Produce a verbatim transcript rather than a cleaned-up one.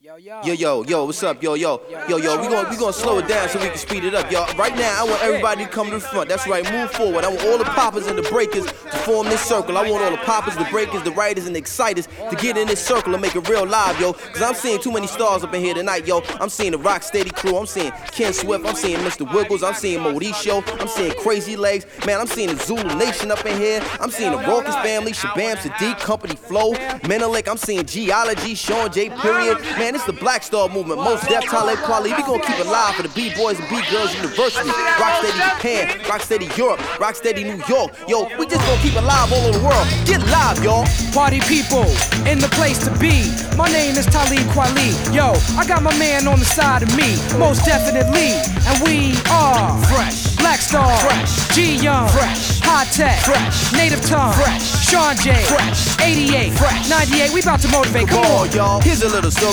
Yo, yo, yo, what's up, yo, yo, yo, yo, we gonna, we gonna slow it down so we can speed it up, y'all. Right now, I want everybody to come to the front. That's right, move forward. I want all the poppers and the breakers to form this circle. I want all the poppers, the breakers, the writers, and the exciters to get in this circle and make it real live, yo. Cause I'm seeing too many stars up in here tonight, yo. I'm seeing the Rocksteady crew, I'm seeing Ken Swift, I'm seeing Mister Wiggles, I'm seeing Mauricio, I'm seeing Crazy Legs, man, I'm seeing the Zulu Nation up in here. I'm seeing the Rawkus family, Shabam Sadiq, Company Flow, Menelik, I'm seeing Geology, Sean J. Period. Man, it's the Black Star movement. Most Def, Talib Kweli. We gonna keep it live for the B-Boys and B-Girls University. Rocksteady Japan, Rocksteady Europe, Rocksteady New York. Yo, we just gonna keep it live all over the world. Get live, y'all. Party people, in the place to be. My name is Talib Kweli. Yo, I got my man on the side of me. Most definitely. And we are Fresh, Black Star, Fresh, G-Young, Fresh, High Tech, Fresh, Native Tongue, Fresh, Sean J, Fresh, eighty-eight, Fresh. ninety-eight. We about to motivate. Come, Come on, on, y'all. Here's a little story